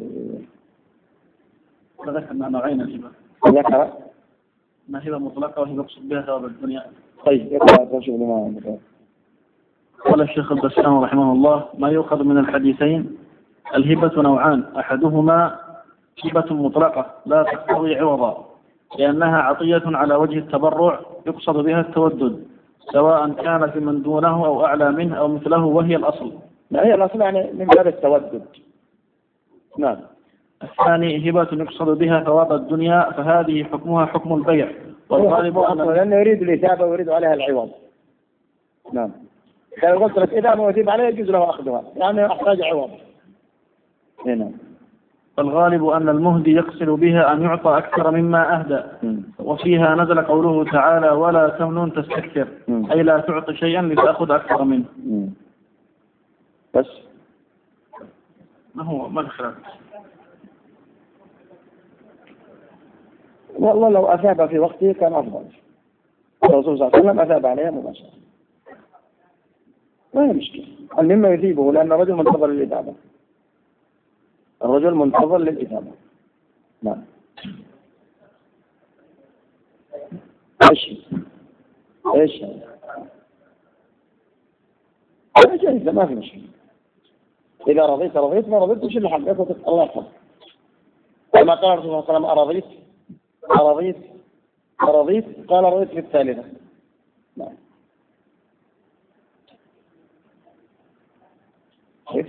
ذكر أن نوعين الهبة. ذكر ما هبة مطلقة وهبة مقصود بها ثواب الدنيا. طيب يقرأ شوف لما قال الشيخ البسام رحمه الله ما يؤخذ من الحديثين الهبة نوعان أحدهما هبة مطلقة لا تقتضي عوضا لأنها عطية على وجه التبرع يقصد بها التودد سواء كان في من دونه أو أعلى منه أو مثله وهي الأصل. لا هي الأصل يعني من باب التودد. نعم. الثاني هبة يقصد بها ثواب الدنيا فهذه حكمها حكم البيع والغالب لأنه يريد الإثابة ويريد عليها العوض. نعم. قال قلت لك إذا ما وجب عليه يجوز له أخذها يعني أحتاج عوض. هنا. فالغالب أن المهدي يقصد بها أن يعطى أكثر مما أهدى وفيها نزل قوله تعالى ولا تمنن تستكثر أي لا تعطي شيئا لتأخذ أكثر منه. بس ما الخلاف؟ والله لو أثاب في وقته كان أفضل. الرسول صلى الله عليه وسلم أثاب عليها مباشرة ما هي مشكلة. المهم يثيبه لأن الرجل منتظر للإثابة. نعم. ايش جائزة ما في مشكلة. إذا رضيت ما رضيت وش اللي حقك الله يحفظك. كما قال الرسول صلى الله عليه وسلم أرضيت رضيت؟ قال رضيت في الثالثة. نعم. كيف؟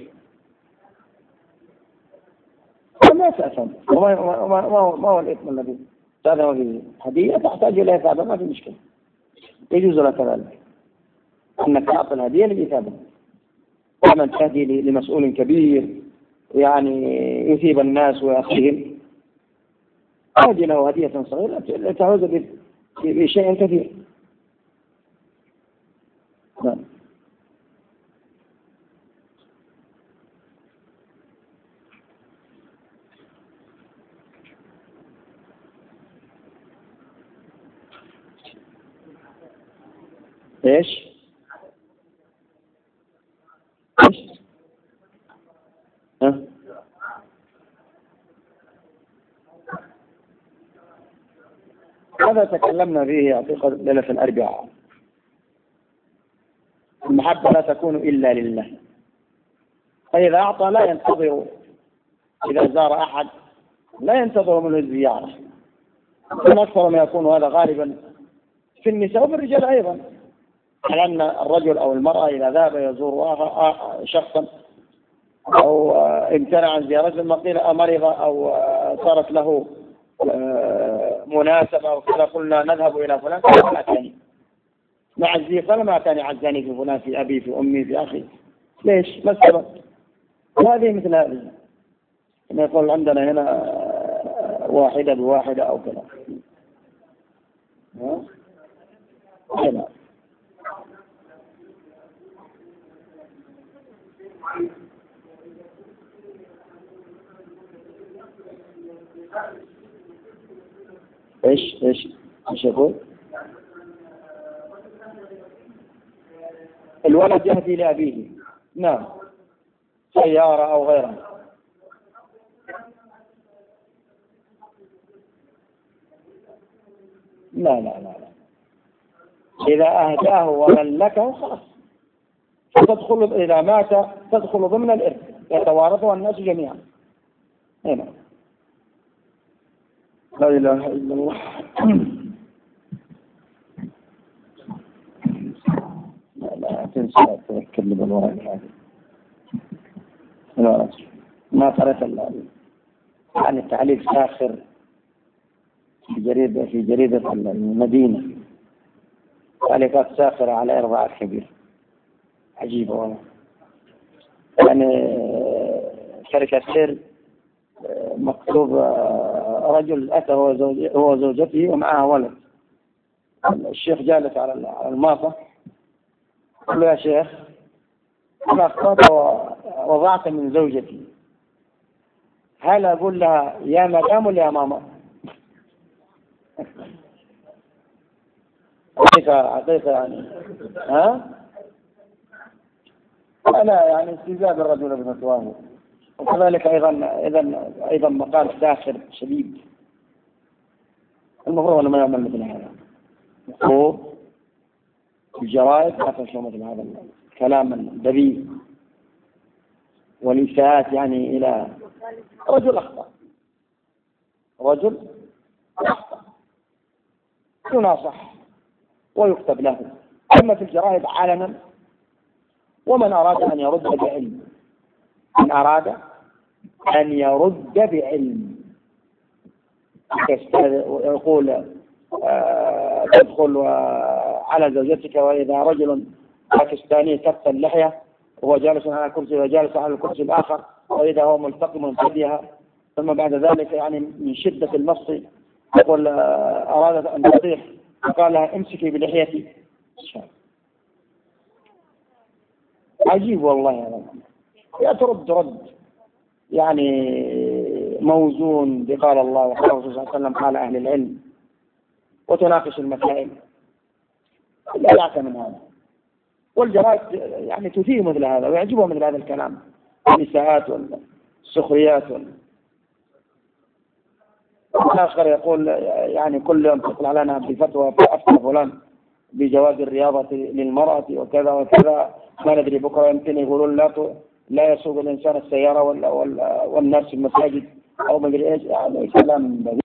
ما تأثم، ما هو الإثم الذي تأثم به؟ هدية تحتاج إلى إثابة، ما في مشكلة، يجوز لك ذلك أنك تعطي الهدية للإثابة. ومن تهدي لمسؤول كبير يعني يثيب الناس ويأخذهم، أهدي له هدية صغيرة لتعوز بشيء كثير. نعم. ايش؟ ها؟ هذا تكلمنا فيه اعتقد ليلة الأربعاء. المحبة لا تكون إلا لله، فإذا أعطى لا ينتظر، إذا زار أحد لا ينتظر منه الزيارة. من أكثر ما يكون هذا غالبا في النساء وفي الرجال أيضا، على أن الرجل أو المرأة إذا ذهب يزور شخصا أو امتنع عن زيارته المقيلة مرض أو صارت له مناسبة أو كذا، قلنا نذهب إلى فلان فلا أتاني نعزيه، فلما أتاني عزاني في فلان، في أبي، في أمي، في أخي. ليش؟ ما السبب؟ وهذه مثل هذه، يقول عندنا هنا واحدة بواحدة أو كذا. هنا ايش يقول؟ الولد يهدي لأبيه، نعم، سيارة أو غيرها. لا إذا أهداه وملكه خلاص، فتدخل إذا مات تدخل ضمن الإرث، يتوارثها الناس جميعا. هنا لا إله إلا الله. لا تنسى تتكلم الورق هذه. لا ما قرأت يعني التعليق ساخر في جريدة المدينة، تعليقات ساخرة على إرضاء كبير، عجيبة والله. يعني شركة سير مكتوب رجل أتى هو زوجته ومعها ولد. الشيخ جالس على الماطة، قال له يا شيخ أنا أخطأت ووضعت من زوجتي، هل أقول لها يا مدام ولا يا ماما؟ حقيقة يعني ها؟ لا يعني استهزاء بالرجل بفتواه. وكذلك أيضا مقال ساخر شديد. المفروض أنه ما يعمل مثل هذا، المفروض الجرائد لا تنشر مثل هذا الكلام الذبيح والإساءات يعني إلى رجل أخطأ يناصح ويكتب له، أما في الجرائد علنا. ومن أراد أن يرد بعلم، من أراد أن يرد بعلم يقول تدخل على زوجتك وإذا رجل باكستاني كف اللحية وهو جالس على كرسي وجالس على الكرسي الآخر، وإذا هو ملتقم بيدها، ثم بعد ذلك يعني من شدة النص يقول أرادت أن تطيح فقال لها امسكي بلحيتي. عجيب والله هذا. يا ترد يعني موزون بقال الله وقال الرسول صلى الله عليه وسلم قال أهل العلم، وتناقش المسائل، لا يعتم من هذا. والجرائد يعني تثير مثل هذا ويعجبها مثل هذا الكلام، النساءات والسخريات والآخر يقول يعني كل يوم تطلع لنا بفتوى أفتى فلان بجواز الرياضة للمرأة وكذا وكذا، ما ندري بكرة يمكن يقولون لا يسوق الإنسان السيارة والناس في المساجد أو ما أدري إيش، يعني كلام